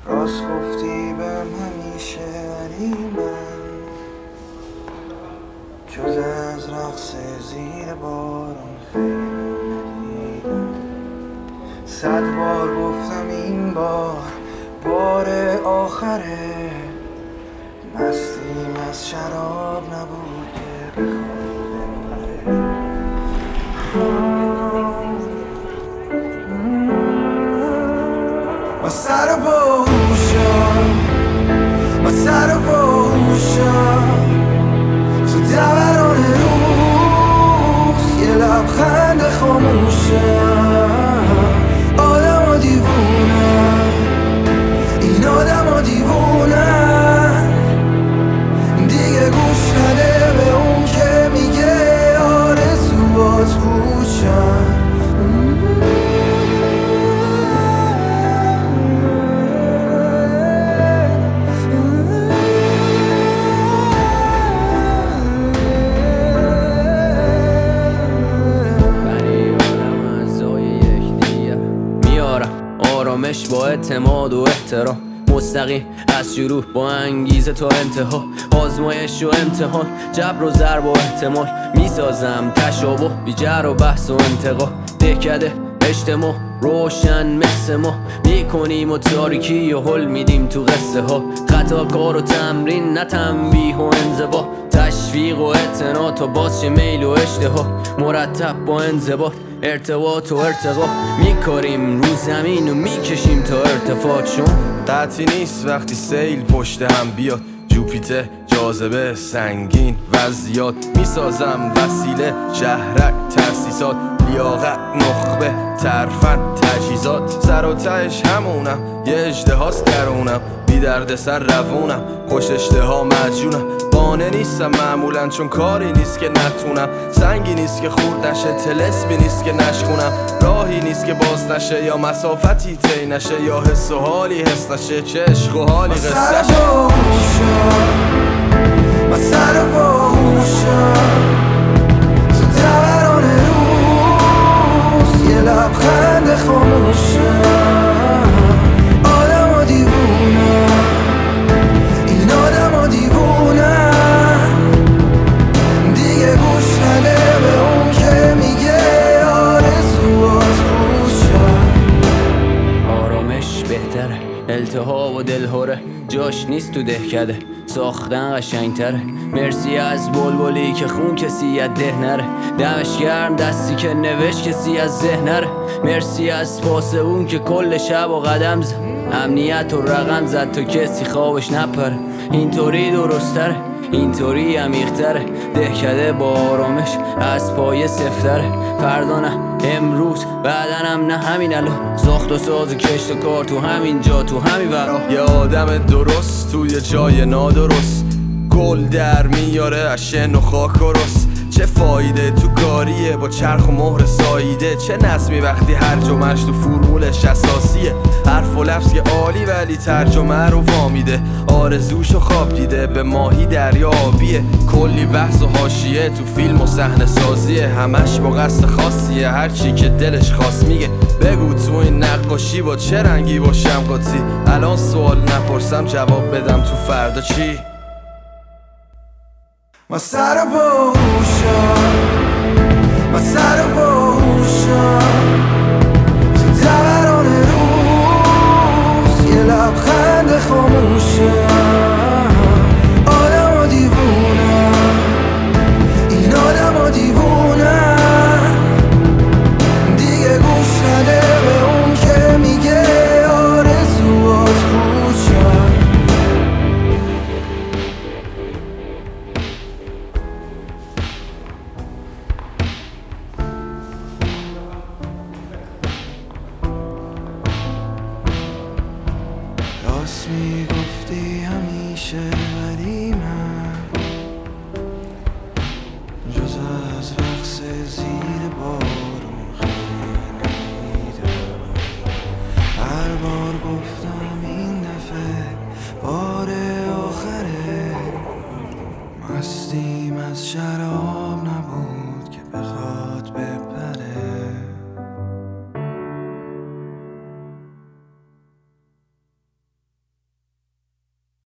راست گفتی بهم همیشه، ولی من جز از رقص زیر بارون خیلی ندیدم. 100 بار گفتم این بار آخره، مستیم از شراب نبود که بخواد بپره. من سر باهوشم تو دوران روز، یه لبخند خاموشم. آدم ها دیوونن، این آدم ها دیوونن، دیگه گوش نده به اون که میگه آرزوات پوچن. آرامش با اعتماد و احترام، مستقیم از شروع با انگیزه تا انتها. آزمایش و امتحان، جبر و ضرب و احتمال، میسازم تشابه بی جر و بحث و انتقا. دهکده اجتماع روشن مثل ما، میکنیم و تاریکی و حل میدیم تو قصه ها. خطا کار و تمرین، نه تنبیه و انضباط، تشویق و اعتنا تا باز میل و اشتها. مرتب با انضباط، ارتباط و ارتقا، میکاریم رو زمین و میکشیم تا ارتفاع. چون قطعی نیست وقتی سیل پشت هم بیاد، جوپیتر جاذبه سنگین وضعیات، میسازم وسیله شهرک ترسیسات، لیاقت نخبه ترفن تجهیزات. سر و تهش همونم، یه اژدهاست درونم، بی درد سر روونم، خوش اشتها مجونم. قانع نیستم معمولا چون کاری نیست که نتونم، سنگی نیست که خورد نشه، طلسمی نیست که نشکنم، راهی نیست که باز نشه، یا مسافتی طی نشه، یا حس و حالی حس نشه، چه عشق و حالی قصه شه. من سر باهوشم تو دوران روز، یه لبخند خاموشم. آدم ها دیوونن، این آدم ها دیوونن، دیگه گوش نده به اون که میگه آرزوات پوچن. آرامش بهتره، التهاب و دلهوره جاش نیست تو دهکده، ساختن قشنگتره. مرسی از بلبلی که خون کسی از ده نره، دمش گرم دستی که نوشت کسی از ذهن نره. مرسی از پاس اون که کل شب و قدم زد، امنیت و رقم زد تا کسی خوابش نپره. اینطوری درستره، اینطوری عمیق‌تره، دهکده با آرامش از پایه سفتره. فردا نه، امروز، بعدنم نه، همین الان. ساخت و ساز و کشت و کار تو همین جا، تو همین ورا. یه آدم درست توی جای نادرست، گل در میاره از شن و خاک و رس. چه فایده تو کاریه با چرخ و مهر ساییده، چه نظمی وقتی هر جمعش تو فرمولش اساسیه. حرف و لفظ که عالی ولی ترجمه رو وامیده، آرزوشو خواب دیده به ماهی دریا آبیه. کلی بحث و حاشیه تو فیلم و صحنه سازیه، همش با قصد خاصیه، هرچی که دلش خواست میگه. بگو تو این نقاشی با چه رنگی باشم قاطی، الان سوال نپرسم جواب بدم تو فردا چی. من سر باهوشم تو دوران روز، یه لبخند خاموشم. آدم ها دیوونن، این آدم ها دیوونن، دیگه گوش نده به اون که میگه آرزوات پوچن. راست میگفتی همیشه،